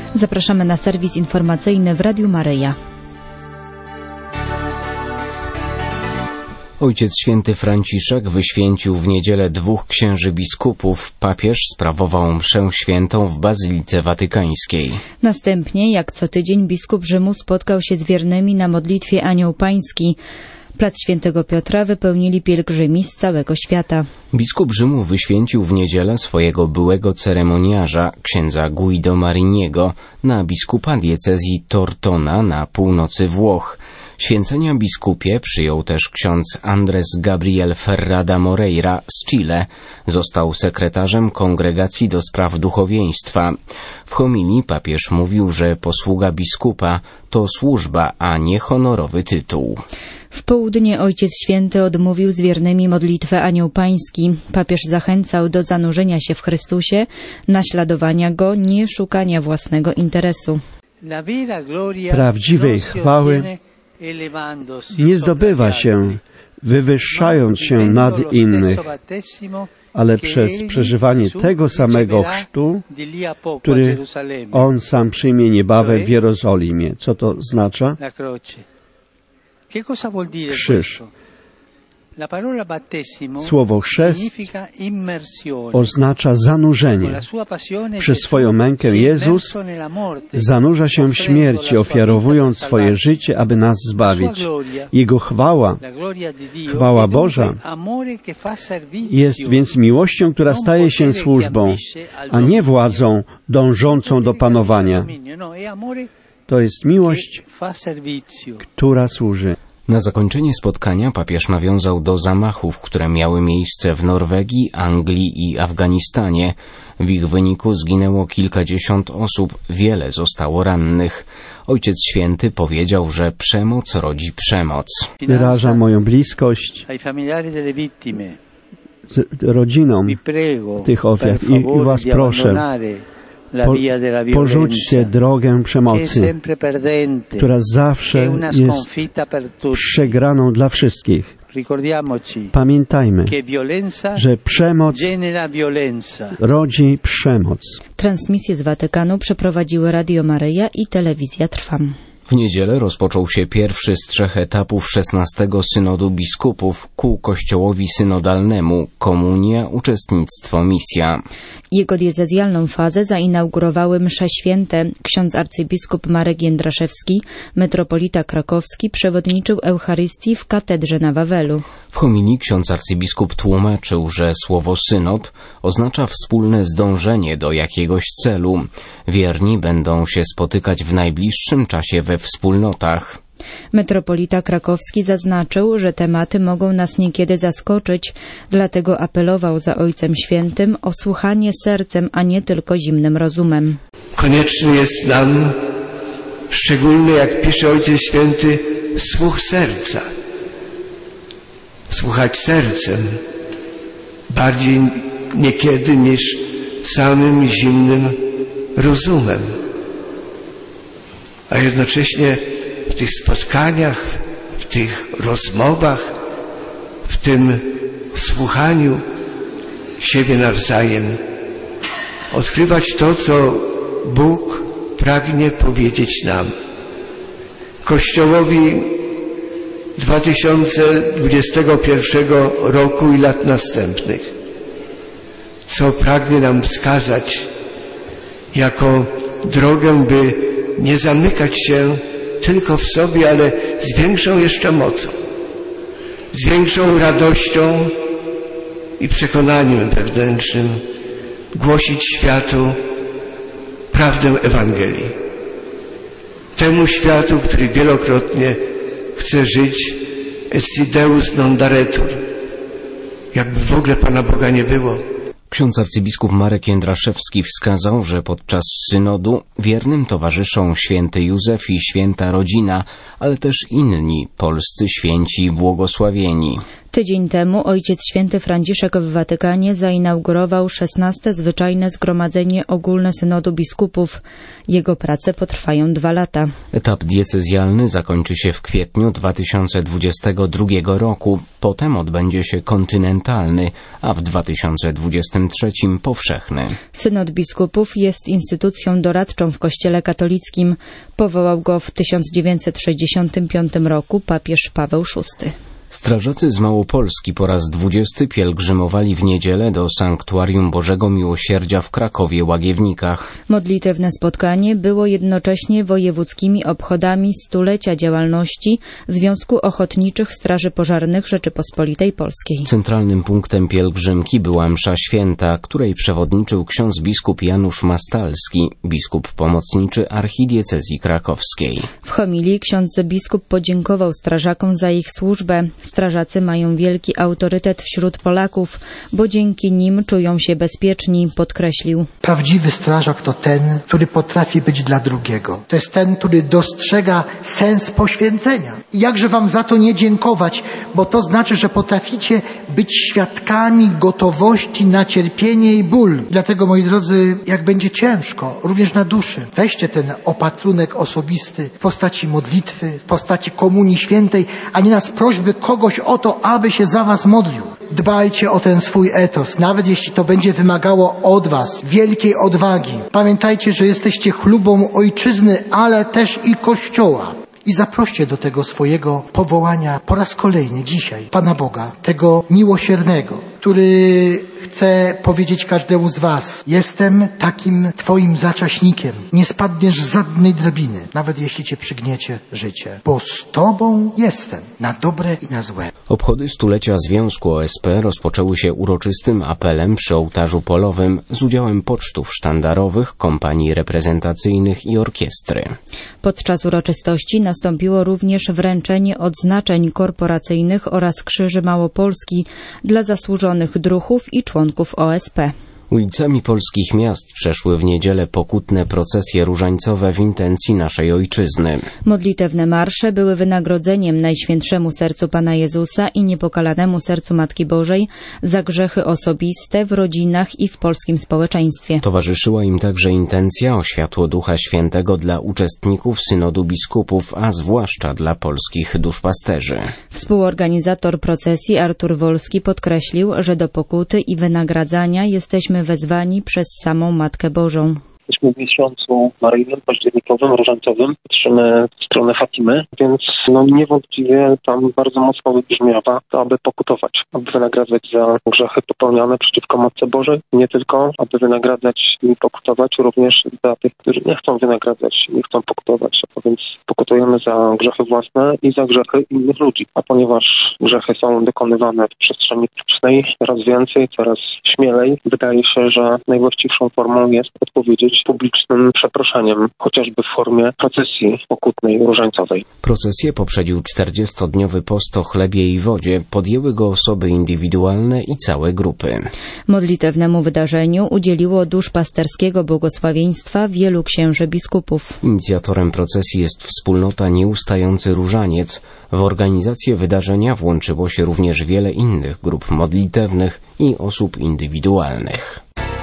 Zapraszamy na serwis informacyjny w Radiu Maryja. Ojciec Święty Franciszek wyświęcił w niedzielę 2 księży biskupów. Papież sprawował mszę świętą w Bazylice Watykańskiej. Następnie, jak co tydzień, biskup Rzymu spotkał się z wiernymi na modlitwie Anioł Pański. Plac Świętego Piotra wypełnili pielgrzymi z całego świata. Biskup Rzymu wyświęcił w niedzielę swojego byłego ceremoniarza, księdza Guido Mariniego, na biskupa diecezji Tortona na północy Włoch. Święcenia biskupie przyjął też ksiądz Andres Gabriel Ferrada Moreira z Chile. Został sekretarzem Kongregacji do Spraw Duchowieństwa. W homilii papież mówił, że posługa biskupa to służba, a nie honorowy tytuł. W południe Ojciec Święty odmówił z wiernymi modlitwę Anioł Pański. Papież zachęcał do zanurzenia się w Chrystusie, naśladowania Go, nie szukania własnego interesu. Prawdziwej chwały nie zdobywa się, wywyższając się nad innych, ale przez przeżywanie tego samego chrztu, który On sam przyjmie niebawem w Jerozolimie. Co to oznacza? Krzyż. Słowo chrzest oznacza zanurzenie. Przez swoją mękę Jezus zanurza się w śmierci, ofiarowując swoje życie, aby nas zbawić. Jego chwała, chwała Boża, jest więc miłością, która staje się służbą, a nie władzą dążącą do panowania. To jest miłość, która służy. Na zakończenie spotkania papież nawiązał do zamachów, które miały miejsce w Norwegii, Anglii i Afganistanie. W ich wyniku zginęło kilkadziesiąt osób, wiele zostało rannych. Ojciec Święty powiedział, że przemoc rodzi przemoc. Wyrażam moją bliskość z rodzinom tych ofiar i Was proszę, porzućcie drogę przemocy, która zawsze jest przegraną dla wszystkich. Pamiętajmy, że przemoc rodzi przemoc. Transmisję z Watykanu przeprowadziły Radio Maryja i Telewizja Trwam. W niedzielę rozpoczął się pierwszy z 3 etapów 16. Synodu Biskupów ku Kościołowi Synodalnemu – Komunia, Uczestnictwo, Misja. Jego diecezjalną fazę zainaugurowały msze święte. Ksiądz arcybiskup Marek Jędraszewski, metropolita krakowski, przewodniczył Eucharystii w katedrze na Wawelu. W homilii ksiądz arcybiskup tłumaczył, że słowo synod oznacza wspólne zdążenie do jakiegoś celu. Wierni będą się spotykać w najbliższym czasie we wspólnotach. Metropolita krakowski zaznaczył, że tematy mogą nas niekiedy zaskoczyć, dlatego apelował za Ojcem Świętym o słuchanie sercem, a nie tylko zimnym rozumem. Konieczny jest nam, szczególnie jak pisze Ojciec Święty, słuch serca. Słuchać sercem, bardziej niekiedy niż samym zimnym rozumem. A jednocześnie w tych spotkaniach, w tych rozmowach, w tym słuchaniu siebie nawzajem odkrywać to, co Bóg pragnie powiedzieć nam. Kościołowi 2021 roku i lat następnych, co pragnie nam wskazać jako drogę, by nie zamykać się tylko w sobie, ale z większą jeszcze mocą, z większą radością i przekonaniem wewnętrznym głosić światu prawdę Ewangelii. Temu światu, który wielokrotnie chce żyć et si Deus non daretur, jakby w ogóle Pana Boga nie było. Ksiądz arcybiskup Marek Jędraszewski wskazał, że podczas synodu wiernym towarzyszą święty Józef i święta rodzina, ale też inni polscy święci i błogosławieni. Tydzień temu Ojciec Święty Franciszek w Watykanie zainaugurował 16. Zwyczajne Zgromadzenie Ogólne Synodu Biskupów. Jego prace potrwają 2 lata. Etap diecezjalny zakończy się w kwietniu 2022 roku. Potem odbędzie się kontynentalny, a w 2023 powszechny. Synod Biskupów jest instytucją doradczą w Kościele katolickim. Powołał go w 1965 roku papież Paweł VI. Strażacy z Małopolski po raz 20 pielgrzymowali w niedzielę do Sanktuarium Bożego Miłosierdzia w Krakowie-Łagiewnikach. Modlitewne spotkanie było jednocześnie wojewódzkimi obchodami stulecia działalności Związku Ochotniczych Straży Pożarnych Rzeczypospolitej Polskiej. Centralnym punktem pielgrzymki była msza święta, której przewodniczył ksiądz biskup Janusz Mastalski, biskup pomocniczy archidiecezji krakowskiej. W homilii ksiądz biskup podziękował strażakom za ich służbę. Strażacy mają wielki autorytet wśród Polaków, bo dzięki nim czują się bezpieczni, podkreślił. Prawdziwy strażak to ten, który potrafi być dla drugiego. To jest ten, który dostrzega sens poświęcenia. I jakże wam za to nie dziękować, bo to znaczy, że potraficie być świadkami gotowości na cierpienie i ból. Dlatego, moi drodzy, jak będzie ciężko, również na duszy, weźcie ten opatrunek osobisty w postaci modlitwy, w postaci Komunii Świętej, a nie nas prośby kogoś o to, aby się za was modlił. Dbajcie o ten swój etos, nawet jeśli to będzie wymagało od was wielkiej odwagi. Pamiętajcie, że jesteście chlubą ojczyzny, ale też i Kościoła. I zaproście do tego swojego powołania po raz kolejny dzisiaj Pana Boga, tego miłosiernego, który chce powiedzieć każdemu z was: jestem takim twoim zaczaśnikiem. Nie spadniesz z żadnej drabiny, nawet jeśli cię przygniecie życie, bo z tobą jestem, na dobre i na złe. Obchody stulecia Związku OSP rozpoczęły się uroczystym apelem przy ołtarzu polowym z udziałem pocztów sztandarowych, kompanii reprezentacyjnych i orkiestry. Podczas uroczystości nastąpiło również wręczenie odznaczeń korporacyjnych oraz Krzyży Małopolski dla zasłużonych druhów i członków OSP. Ulicami polskich miast przeszły w niedzielę pokutne procesje różańcowe w intencji naszej ojczyzny. Modlitewne marsze były wynagrodzeniem Najświętszemu Sercu Pana Jezusa i Niepokalanemu Sercu Matki Bożej za grzechy osobiste w rodzinach i w polskim społeczeństwie. Towarzyszyła im także intencja o światło Ducha Świętego dla uczestników Synodu Biskupów, a zwłaszcza dla polskich duszpasterzy. Współorganizator procesji Artur Wolski podkreślił, że do pokuty i wynagradzania jesteśmy wezwani przez samą Matkę Bożą. Jesteśmy w miesiącu maryjnym, październikowym, różańcowym. Patrzymy w stronę Fatimy, więc niewątpliwie tam bardzo mocno wybrzmiewa to, aby pokutować, aby wynagradzać za grzechy popełniane przeciwko Matce Bożej. Nie tylko, aby wynagradzać i pokutować, również za tych, którzy nie chcą wynagradzać, nie chcą pokutować. A więc pokutujemy za grzechy własne i za grzechy innych ludzi. A ponieważ grzechy są dokonywane w przestrzeni publicznej coraz więcej, coraz śmielej, wydaje się, że najwłaściwszą formą jest odpowiedzieć publicznym przeproszeniem, chociażby w formie procesji pokutnej różańcowej. Procesję poprzedził 40-dniowy post o chlebie i wodzie. Podjęły go osoby indywidualne i całe grupy. Modlitewnemu wydarzeniu udzieliło duszpasterskiego błogosławieństwa wielu księży biskupów. Inicjatorem procesji jest wspólnota Nieustający Różaniec. W organizację wydarzenia włączyło się również wiele innych grup modlitewnych i osób indywidualnych.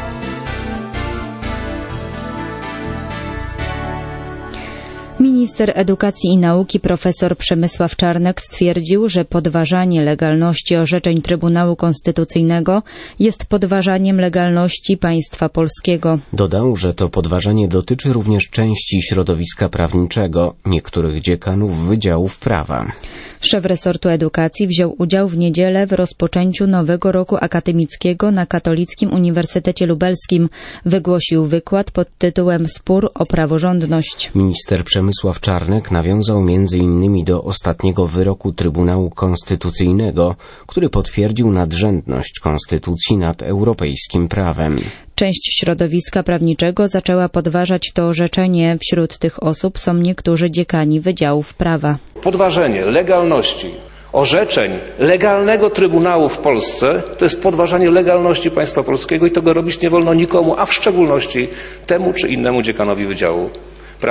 Minister Edukacji i Nauki profesor Przemysław Czarnek stwierdził, że podważanie legalności orzeczeń Trybunału Konstytucyjnego jest podważaniem legalności państwa polskiego. Dodał, że to podważanie dotyczy również części środowiska prawniczego, niektórych dziekanów wydziałów prawa. Szef resortu edukacji wziął udział w niedzielę w rozpoczęciu nowego roku akademickiego na Katolickim Uniwersytecie Lubelskim. Wygłosił wykład pod tytułem Spór o praworządność. Minister Przemysław Czarnek nawiązał m.in. do ostatniego wyroku Trybunału Konstytucyjnego, który potwierdził nadrzędność konstytucji nad europejskim prawem. Część środowiska prawniczego zaczęła podważać to orzeczenie. Wśród tych osób są niektórzy dziekani wydziałów prawa. Podważenie legalności orzeczeń legalnego Trybunału w Polsce to jest podważanie legalności państwa polskiego i tego robić nie wolno nikomu, a w szczególności temu czy innemu dziekanowi Wydziału Prawa.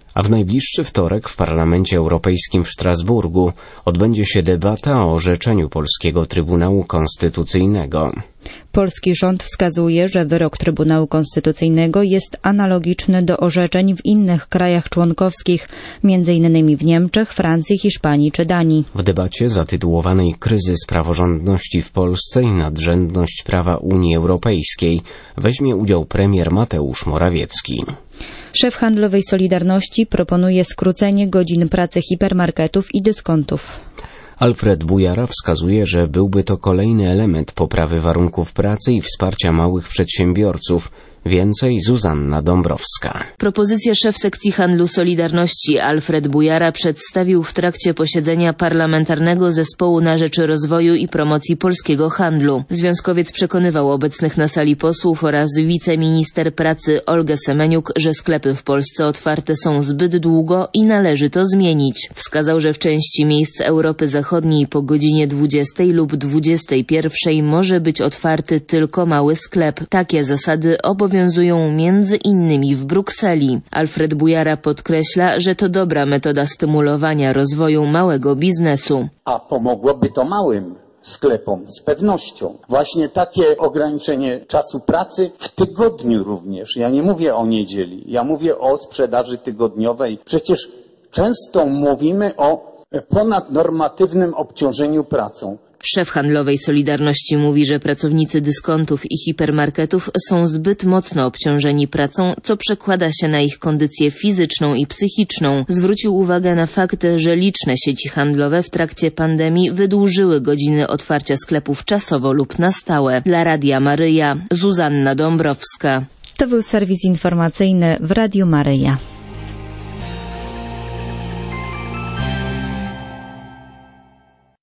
A w najbliższy wtorek w Parlamencie Europejskim w Strasburgu odbędzie się debata o orzeczeniu polskiego Trybunału Konstytucyjnego. Polski rząd wskazuje, że wyrok Trybunału Konstytucyjnego jest analogiczny do orzeczeń w innych krajach członkowskich, m.in. w Niemczech, Francji, Hiszpanii czy Danii. W debacie zatytułowanej Kryzys praworządności w Polsce i nadrzędność prawa Unii Europejskiej weźmie udział premier Mateusz Morawiecki. Szef handlowej Solidarności proponuje skrócenie godzin pracy hipermarketów i dyskontów. Alfred Bujara wskazuje, że byłby to kolejny element poprawy warunków pracy i wsparcia małych przedsiębiorców. Więcej Zuzanna Dąbrowska. Propozycję szef sekcji handlu Solidarności Alfred Bujara przedstawił w trakcie posiedzenia Parlamentarnego Zespołu na rzecz Rozwoju i Promocji Polskiego Handlu. Związkowiec przekonywał obecnych na sali posłów oraz wiceminister pracy Olgę Semeniuk, że sklepy w Polsce otwarte są zbyt długo i należy to zmienić. Wskazał, że w części miejsc Europy Zachodniej po godzinie 20 lub 21 może być otwarty tylko mały sklep. Takie zasady obowiązują między innymi w Brukseli. Alfred Bujara podkreśla, że to dobra metoda stymulowania rozwoju małego biznesu. A pomogłoby to małym sklepom z pewnością. Właśnie takie ograniczenie czasu pracy w tygodniu również. Ja nie mówię o niedzieli, ja mówię o sprzedaży tygodniowej. Przecież często mówimy o ponadnormatywnym obciążeniu pracą. Szef handlowej Solidarności mówi, że pracownicy dyskontów i hipermarketów są zbyt mocno obciążeni pracą, co przekłada się na ich kondycję fizyczną i psychiczną. Zwrócił uwagę na fakt, że liczne sieci handlowe w trakcie pandemii wydłużyły godziny otwarcia sklepów czasowo lub na stałe. Dla Radia Maryja, Zuzanna Dąbrowska. To był serwis informacyjny w Radiu Maryja.